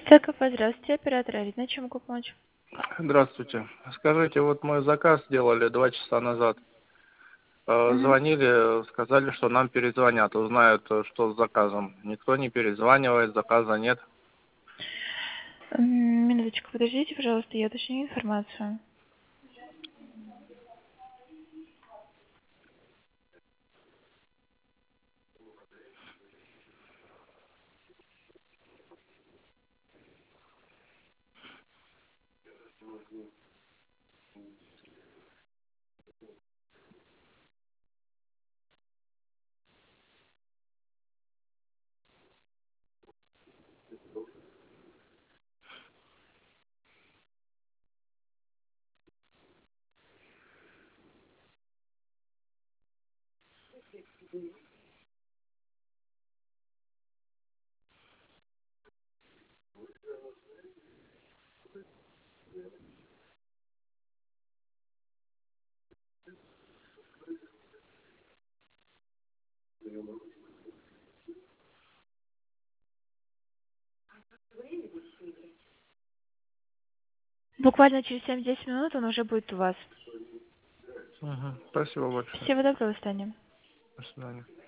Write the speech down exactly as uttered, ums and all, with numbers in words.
Так, здравствуйте, оператор Арина, чем могу помочь? Здравствуйте. Скажите, вот мы заказ сделали два часа назад. Э, Угу. Звонили, сказали, что нам перезвонят, узнают, э, что с заказом. Никто не перезванивает, заказа нет. Минуточку, подождите, пожалуйста, я уточню информацию. Буквально через семь-десять минут он уже будет у вас. Мгм. Спасибо большое. Всего доброго, Таня. До свидания.